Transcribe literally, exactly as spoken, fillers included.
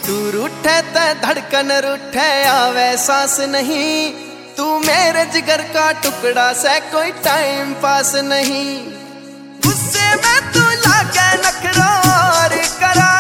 तू रूठे ते धड़कन रूठे आवे सांस नहीं, तू मेरे जिगर का टुकड़ा से कोई टाइम पास नहीं। गुस्से में तू लागे नखरा और करा